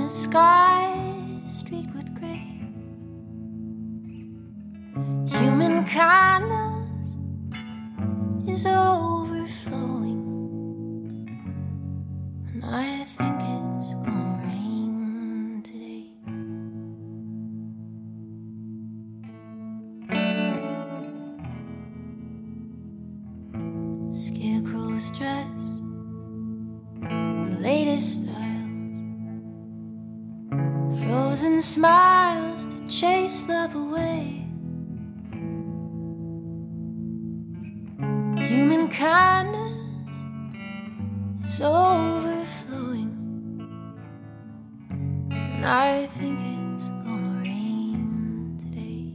the sky streaked with grey. Human kindness is overflowing, and I think it's gonna rain today. Scarecrows dressed in the latest styles, frozen smiles to chase love away. Human kindness is overflowing, and I think it's gonna rain today.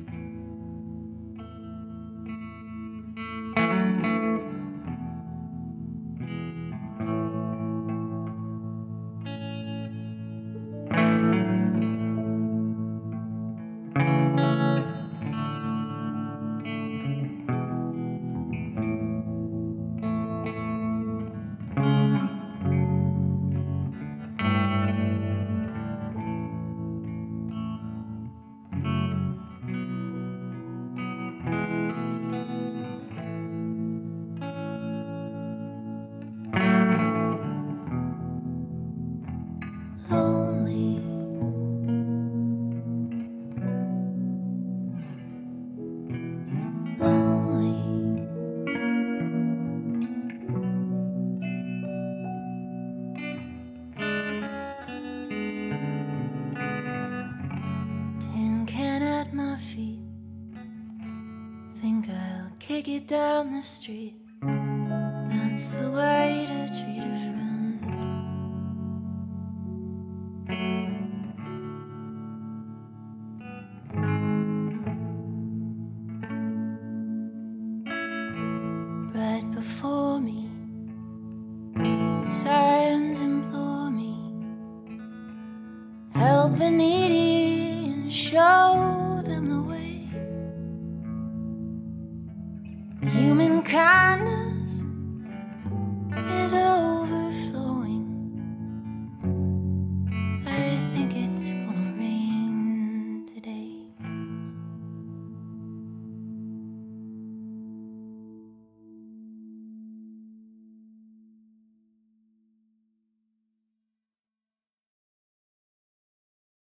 Lonely, lonely. Tin can at my feet, think I'll kick it down the street. That's the way to treat a friend. Right before me, sirens implore me, help the need.